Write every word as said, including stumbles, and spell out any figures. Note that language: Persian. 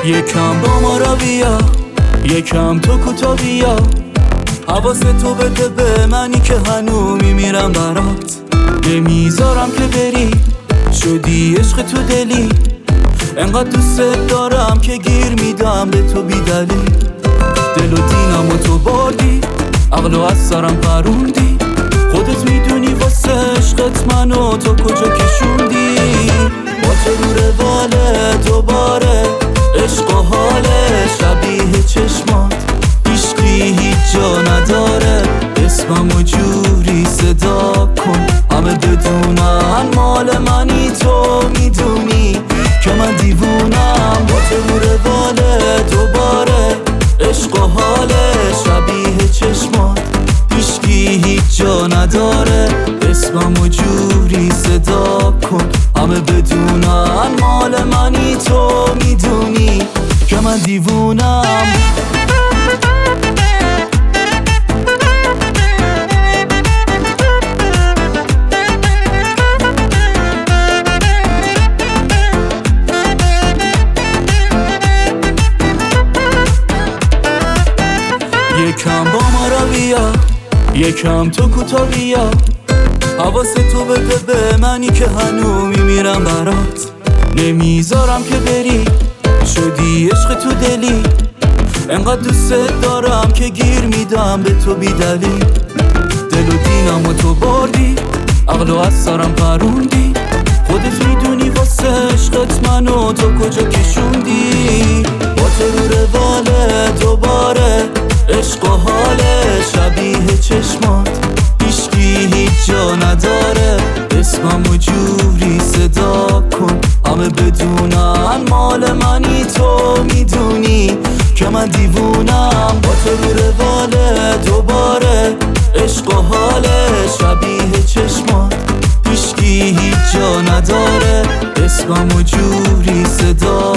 یکم با ما را بیا، یکم تو کوتا بیا، حواست تو بده به منی که هنو میمیرم برات. نمیذارم که بری، شدی عشق تو دلی، انقدر دوست دارم که گیر میدم به تو بی دلیل. دل و دینم و تو بردی، عقلو از سرم پروندی، خودت میدونی واسه عشقت منو تو کجا کشوندی. با تو رو رواله دوباره عشق و حاله، شبیه چشمات عشقی هیچ جا نداره. اسممو جوری صدا کن همه بدونن مال منی، تو میدونی که من دیوونم. با تو رو رواله دوباره عشق و حاله، شبیه چشمات عشقی هیچ جا نداره. اسممو جوری صدا کن همه بدونن مال منی، تو میدونی که من دیوونم. یکم با ما را بیا، یکم تو کوتا بیا، حواست تو بده به منی که هنو میمیرم برات. نمیذارم که بری، شدی عشق تو دلی، انقدر دوست دارم که گیر میدم به تو بی دلیل. دل و دینم و تو بردی، عقلو از سرم پروندی، خودت میدونی واسه عشقت منو تو کجا کشوندی. با تو رو رواله دوباره عشق و حاله، شبیه چشمات عشقی هیچ جا نداره. اسممو جوری صدا کن همه بدونن مال منی، تو میدونی که من دیوونم. با تو رو رواله دوباره عشق و حاله، شبیه چشمات عشقی هیچ جا نداره. اسممو جوری صدا